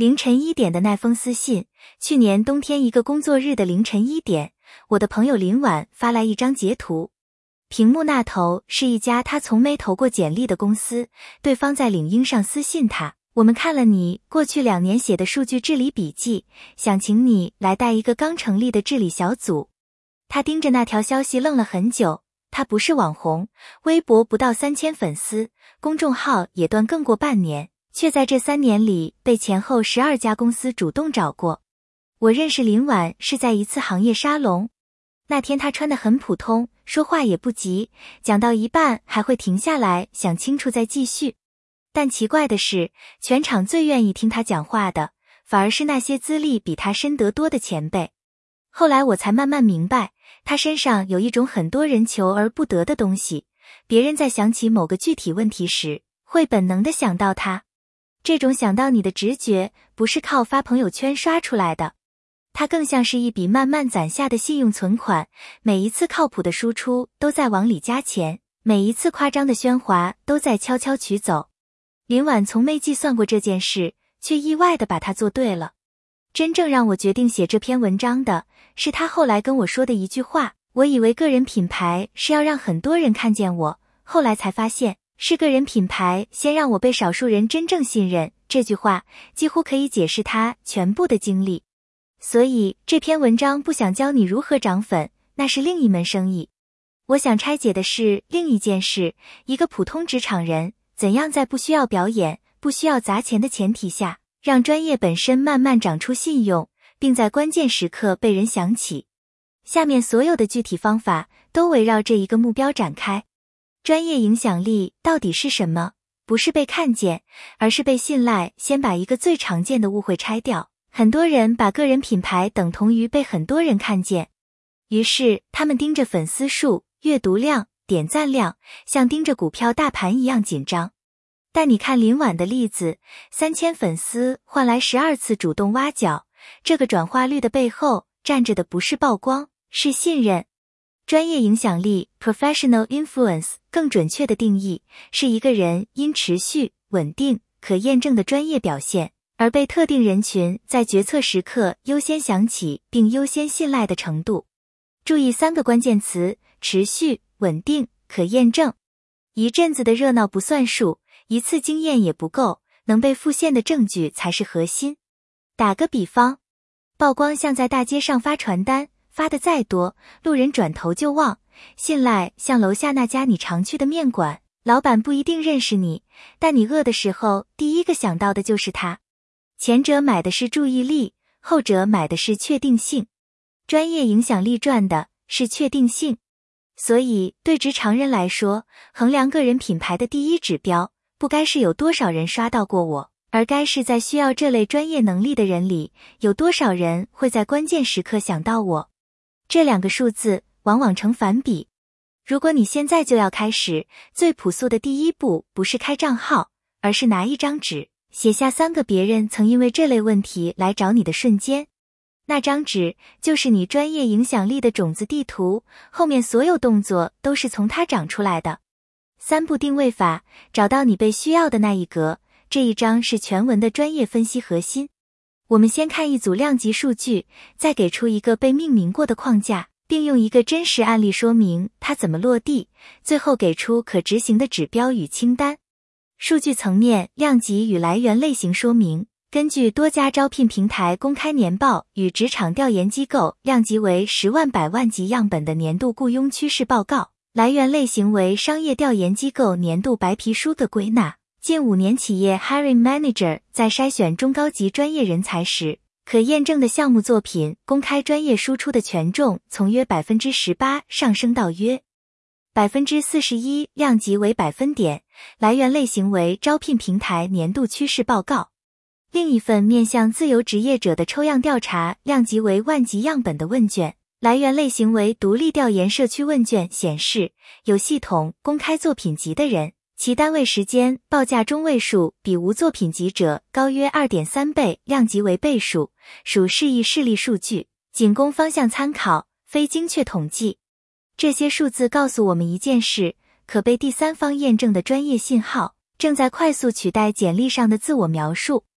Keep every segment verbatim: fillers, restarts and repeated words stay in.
凌晨一点的那封私信，去年冬天一个工作日的凌晨一点，我的朋友林婉发来一张截图。屏幕那头是一家他从没投过简历的公司，对方在领英上私信他，我们看了你过去两年写的数据治理笔记，想请你来带一个刚成立的治理小组。他盯着那条消息愣了很久，他不是网红，微博不到三千粉丝，公众号也断更过半年，却在这三年里被前后十二家公司主动找过。我认识林婉是在一次行业沙龙，那天她穿得很普通，说话也不急，讲到一半还会停下来想清楚再继续。但奇怪的是，全场最愿意听她讲话的，反而是那些资历比她深得多的前辈。后来我才慢慢明白，她身上有一种很多人求而不得的东西，别人在想起某个具体问题时，会本能地想到她。这种想到你的直觉，不是靠发朋友圈刷出来的，它更像是一笔慢慢攒下的信用存款，每一次靠谱的输出都在往里加钱，每一次夸张的喧哗都在悄悄取走。林婉从没计算过这件事，却意外地把它做对了。真正让我决定写这篇文章的，是他后来跟我说的一句话，我以为个人品牌是要让很多人看见我，后来才发现，是个人品牌先让我被少数人真正信任。这句话几乎可以解释他全部的经历。所以这篇文章不想教你如何涨粉，那是另一门生意。我想拆解的是另一件事，一个普通职场人怎样在不需要表演、不需要砸钱的前提下，让专业本身慢慢长出信用，并在关键时刻被人想起。下面所有的具体方法都围绕这一个目标展开。专业影响力到底是什么？不是被看见，而是被信赖。先把一个最常见的误会拆掉，很多人把个人品牌等同于被很多人看见，于是他们盯着粉丝数、阅读量、点赞量，像盯着股票大盘一样紧张。但你看林婉的例子，三千粉丝换来十二次主动挖角，这个转化率的背后站着的不是曝光，是信任。专业影响力 professional influence 更准确的定义，是一个人因持续、稳定、可验证的专业表现，而被特定人群在决策时刻优先想起并优先信赖的程度。注意三个关键词：持续、稳定、可验证。一阵子的热闹不算数，一次经验也不够，能被复现的证据才是核心。打个比方，曝光像在大街上发传单，发的再多，路人转头就忘。信赖像楼下那家你常去的面馆，老板不一定认识你，但你饿的时候第一个想到的就是他。前者买的是注意力，后者买的是确定性。专业影响力赚的是确定性。所以对职场人来说，衡量个人品牌的第一指标，不该是有多少人刷到过我，而该是在需要这类专业能力的人里，有多少人会在关键时刻想到我。这两个数字往往成反比。如果你现在就要开始，最朴素的第一步不是开账号，而是拿一张纸，写下三个别人曾因为这类问题来找你的瞬间。那张纸就是你专业影响力的种子地图，后面所有动作都是从它长出来的。三步定位法，找到你被需要的那一格。这一章是全文的专业分析核心。我们先看一组量级数据，再给出一个被命名过的框架，并用一个真实案例说明它怎么落地，最后给出可执行的指标与清单。数据层面，量级与来源类型说明。根据多家招聘平台公开年报与职场调研机构量级为十万百万级样本的年度雇佣趋势报告，来源类型为商业调研机构年度白皮书的归纳。近五年企业 Hiring Manager 在筛选中高级专业人才时，可验证的项目作品公开专业输出的权重从约 百分之十八 上升到约 百分之四十一， 量级为百分点，来源类型为招聘平台年度趋势报告。另一份面向自由职业者的抽样调查，量级为万级样本的问卷，来源类型为独立调研社区问卷显示，有系统公开作品集的人，其单位时间报价中位数比无作品集者高约 二点三 倍，量级为倍数，属示意事例数据，仅供方向参考，非精确统计。这些数字告诉我们一件事，可被第三方验证的专业信号正在快速取代简历上的自我描述。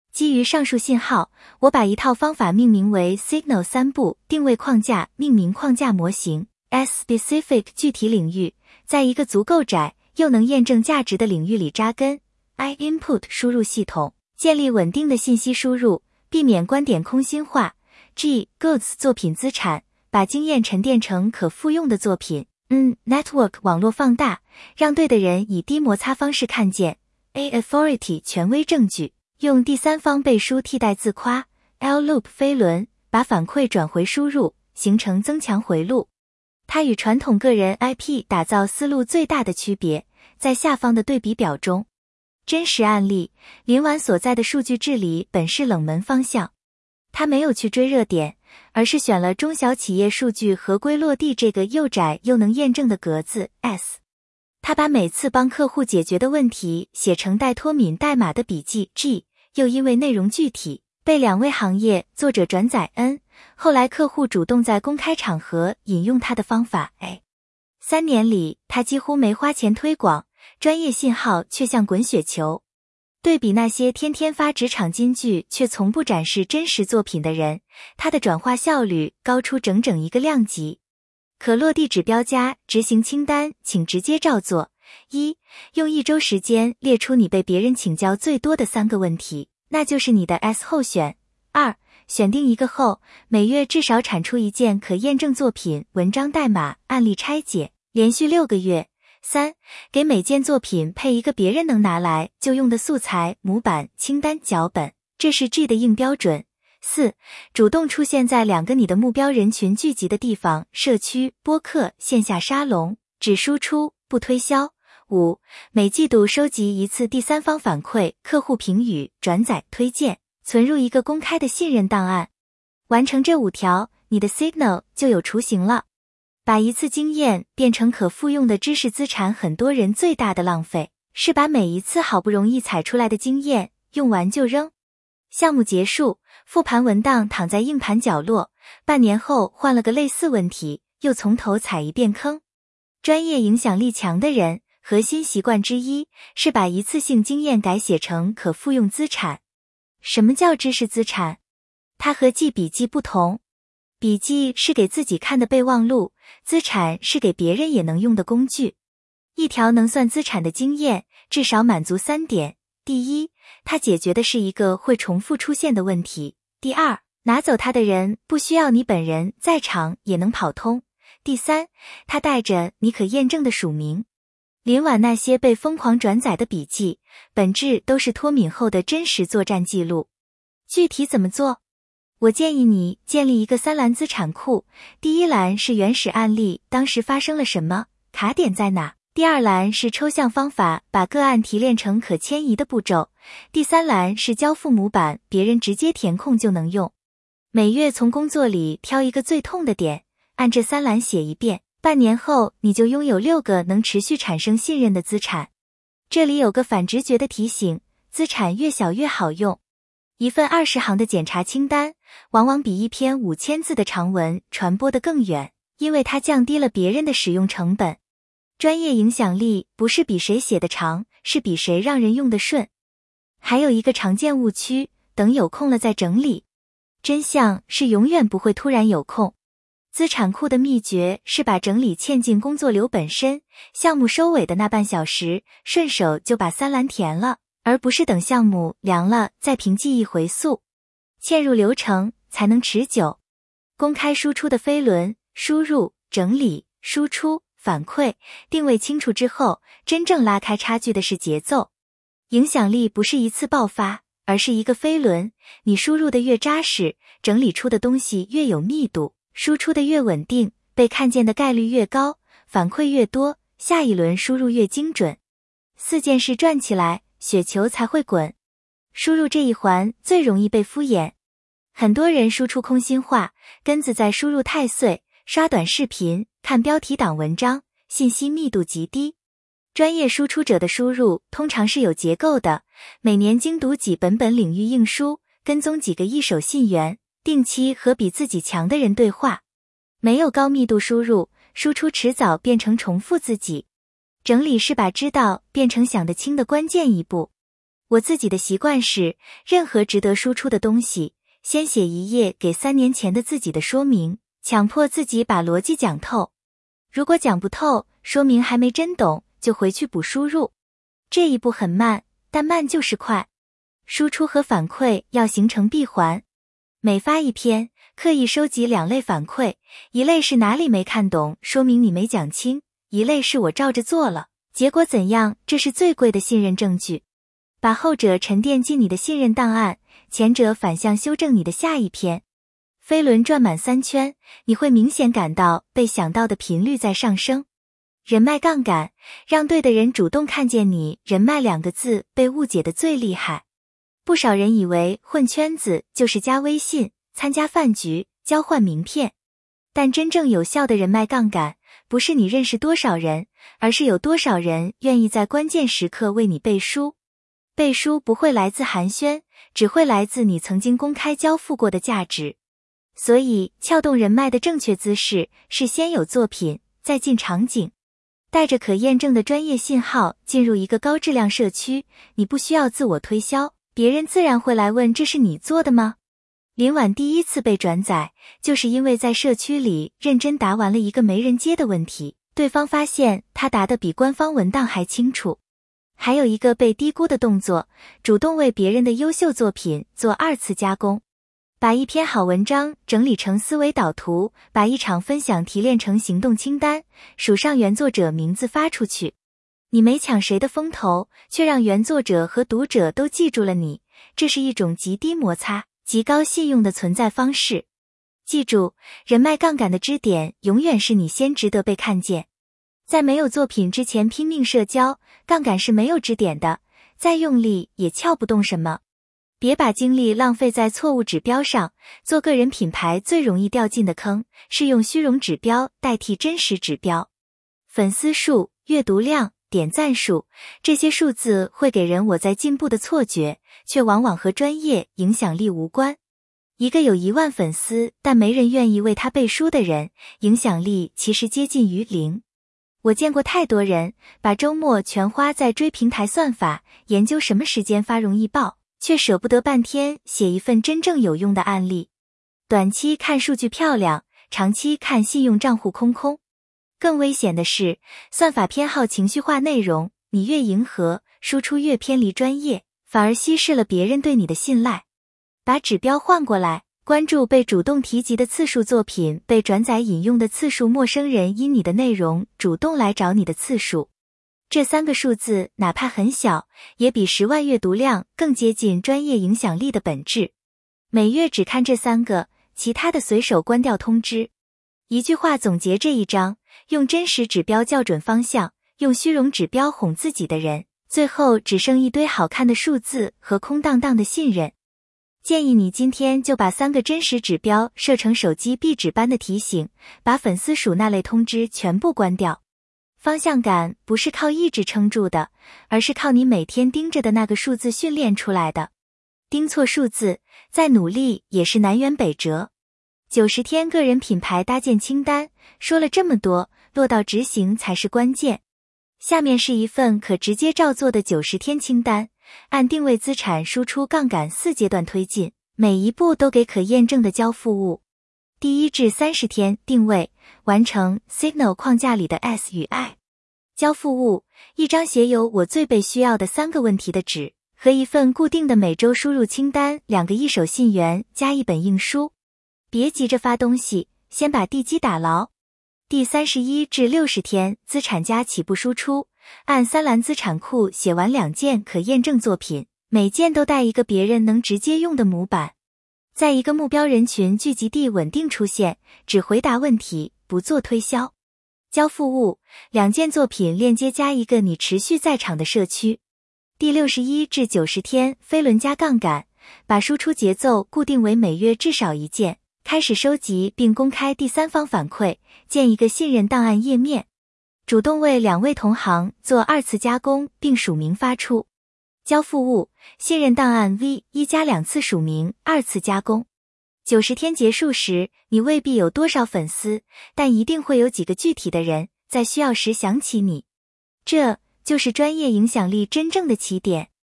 基于上述信号，我把一套方法命名为 Signal 三步定位框架命名框架模型 S-Specific 具体领域，在一个足够窄又能验证价值的领域里扎根。I-Input 输入系统，建立稳定的信息输入，避免观点空心化。G-Goods 作品资产，把经验沉淀成可复用的作品。嗯 Network 网络放大，让对的人以低摩擦方式看见。A-Authority 权威证据，用第三方背书替代自夸。L-Loop 飞轮，把反馈转回输入，形成增强回路。它与传统个人 I P 打造思路最大的区别，在下方的对比表中。真实案例，林婉所在的数据治理本是冷门方向，他没有去追热点，而是选了中小企业数据合规落地这个又窄又能验证的格子 S。 他把每次帮客户解决的问题写成带脱敏代码的笔记 G， 又因为内容具体，被两位行业作者转载 N， 后来客户主动在公开场合引用他的方法 A。 三年里他几乎没花钱推广，专业信号却像滚雪球。对比那些天天发职场金句却从不展示真实作品的人，他的转化效率高出整整一个量级。可落地指标加执行清单，请直接照做。一、用一周时间列出你被别人请教最多的三个问题，那就是你的 S 候选。二、选定一个后，每月至少产出一件可验证作品、文章代码、案例拆解，连续六个月。三、给每件作品配一个别人能拿来就用的素材、模板、清单、脚本，这是 G 的硬标准。四、主动出现在两个你的目标人群聚集的地方，社区、播客、线下沙龙，只输出不推销。五、每季度收集一次第三方反馈、客户评语、转载、推荐，存入一个公开的信任档案。完成这五条，你的 Signal 就有雏形了。把一次经验变成可复用的知识资产，很多人最大的浪费是把每一次好不容易采出来的经验用完就扔。项目结束，复盘文档躺在硬盘角落，半年后换了个类似问题，又从头踩一遍坑。专业影响力强的人，核心习惯之一是把一次性经验改写成可复用资产。什么叫知识资产？它和记笔记不同。笔记是给自己看的备忘录，资产是给别人也能用的工具。一条能算资产的经验，至少满足三点。第一，它解决的是一个会重复出现的问题。第二，拿走它的人不需要你本人在场也能跑通。第三，它带着你可验证的署名。林婉那些被疯狂转载的笔记，本质都是脱敏后的真实作战记录。具体怎么做？我建议你建立一个三栏资产库，第一栏是原始案例，当时发生了什么，卡点在哪；第二栏是抽象方法，把个案提炼成可迁移的步骤；第三栏是交付模板，别人直接填空就能用。每月从工作里挑一个最痛的点，按这三栏写一遍，半年后你就拥有六个能持续产生信任的资产。这里有个反直觉的提醒，资产越小越好用。一份二十行的检查清单，往往比一篇五千字的长文传播得更远，因为它降低了别人的使用成本。专业影响力不是比谁写得长，是比谁让人用得顺。还有一个常见误区，等有空了再整理。真相是永远不会突然有空。资产库的秘诀是把整理嵌进工作流本身，项目收尾的那半小时，顺手就把三栏填了，而不是等项目凉了再凭记忆回溯。嵌入流程才能持久。公开输出的飞轮，输入、整理、输出、反馈，定位清楚之后，真正拉开差距的是节奏。影响力不是一次爆发，而是一个飞轮，你输入的越扎实，整理出的东西越有密度，输出的越稳定，被看见的概率越高，反馈越多，下一轮输入越精准。四件事转起来，雪球才会滚。输入这一环最容易被敷衍，很多人输出空心话，根子在输入太碎，刷短视频，看标题党文章，信息密度极低。专业输出者的输入通常是有结构的，每年精读几本本领域硬书，跟踪几个一手信源，定期和比自己强的人对话。没有高密度输入，输出迟早变成重复自己。整理是把知道变成想得清的关键一步。 我自己的习惯是，任何值得输出的东西，先写一页给三年前的自己的说明，强迫自己把逻辑讲透。如果讲不透，说明还没真懂，就回去补输入。这一步很慢，但慢就是快。输出和反馈要形成闭环。每发一篇，刻意收集两类反馈，一类是哪里没看懂，说明你没讲清；一类是我照着做了，结果怎样，这是最贵的信任证据。把后者沉淀进你的信任档案，前者反向修正你的下一篇。飞轮转满三圈，你会明显感到被想到的频率在上升。人脉杠杆，让对的人主动看见你。人脉两个字被误解的最厉害。不少人以为混圈子就是加微信、参加饭局、交换名片，但真正有效的人脉杠杆，不是你认识多少人，而是有多少人愿意在关键时刻为你背书。背书不会来自寒暄，只会来自你曾经公开交付过的价值。所以，撬动人脉的正确姿势是先有作品，再进场景。带着可验证的专业信号进入一个高质量社区，你不需要自我推销，别人自然会来问这是你做的吗？林婉第一次被转载，就是因为在社区里认真答完了一个没人接的问题，对方发现他答得比官方文档还清楚。还有一个被低估的动作，主动为别人的优秀作品做二次加工。把一篇好文章整理成思维导图，把一场分享提炼成行动清单，署上原作者名字发出去。你没抢谁的风头，却让原作者和读者都记住了你，这是一种极低摩擦、极高信用的存在方式。记住，人脉杠杆的支点永远是你先值得被看见。在没有作品之前拼命社交，杠杆是没有支点的，再用力也撬不动什么。别把精力浪费在错误指标上，做个人品牌最容易掉进的坑，是用虚荣指标代替真实指标。粉丝数、阅读量、点赞数，这些数字会给人我在进步的错觉，却往往和专业影响力无关。一个有一万粉丝，但没人愿意为他背书的人，影响力其实接近于零。我见过太多人，把周末全花在追平台算法，研究什么时间发容易爆，却舍不得半天写一份真正有用的案例。短期看数据漂亮，长期看信用账户空空。更危险的是，算法偏好情绪化内容，你越迎合，输出越偏离专业，反而稀释了别人对你的信赖。把指标换过来，关注被主动提及的次数，作品被转载引用的次数，陌生人因你的内容主动来找你的次数。这三个数字哪怕很小，也比十万阅读量更接近专业影响力的本质。每月只看这三个，其他的随手关掉通知。一句话总结这一章，用真实指标校准方向，用虚荣指标哄自己的人，最后只剩一堆好看的数字和空荡荡的信任。建议你今天就把三个真实指标设成手机壁纸般的提醒，把粉丝数那类通知全部关掉。方向感不是靠意志撑住的，而是靠你每天盯着的那个数字训练出来的。盯错数字，再努力也是南辕北辙。九十天个人品牌搭建清单，说了这么多，落到执行才是关键。下面是一份可直接照做的九十天清单，按定位资产输出杠杆四阶段推进，每一步都给可验证的交付物。第一至三十天定位，完成 Signal 框架里的 S 与 I。交付物，一张写有我最被需要的三个问题的纸，和一份固定的每周输入清单，两个一手信源加一本硬书。别急着发东西，先把地基打牢。第三十一至六十天资产加起步输出，按三栏资产库写完两件可验证作品，每件都带一个别人能直接用的模板。在一个目标人群聚集地稳定出现，只回答问题，不做推销。交付物，两件作品链接加一个你持续在场的社区。第六十一至九十天飞轮加杠杆，把输出节奏固定为每月至少一件，开始收集并公开第三方反馈，建一个信任档案页面。主动为两位同行做二次加工并署名发出。交付物，信任档案 V 一加两次署名，二次加工。九十天结束时，你未必有多少粉丝，但一定会有几个具体的人在需要时想起你。这就是专业影响力真正的起点。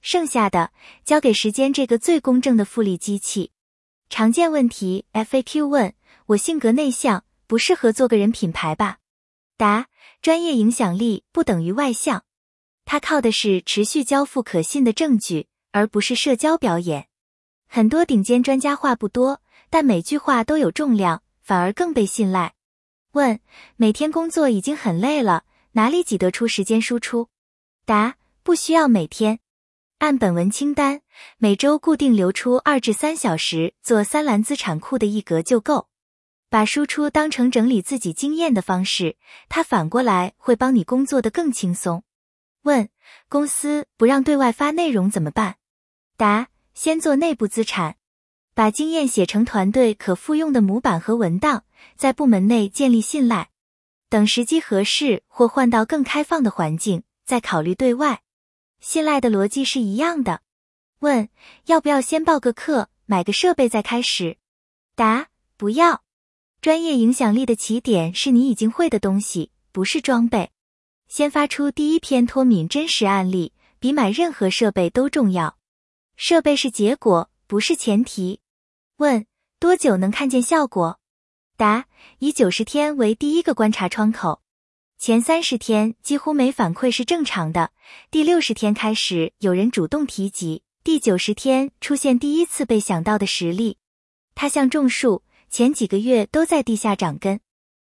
剩下的交给时间这个最公正的复利机器。常见问题 F A Q 问：我性格内向，不适合做个人品牌吧？答：专业影响力不等于外向，它靠的是持续交付可信的证据，而不是社交表演。很多顶尖专家话不多，但每句话都有重量，反而更被信赖。问：每天工作已经很累了，哪里挤得出时间输出？答：不需要每天。按本文清单，每周固定留出二至三小时做三栏资产库的一格就够。把输出当成整理自己经验的方式，它反过来会帮你工作得更轻松。问：公司不让对外发内容怎么办？答：先做内部资产，把经验写成团队可复用的模板和文档，在部门内建立信赖。等时机合适或换到更开放的环境，再考虑对外。信赖的逻辑是一样的。问：要不要先报个课，买个设备再开始？答：不要。专业影响力的起点是你已经会的东西，不是装备。先发出第一篇脱敏真实案例，比买任何设备都重要。设备是结果，不是前提。问：多久能看见效果？答：以九十天为第一个观察窗口，前三十天几乎没反馈是正常的，第六十天开始有人主动提及，第九十天出现第一次被想到的实例。它像种树，前几个月都在地下长根，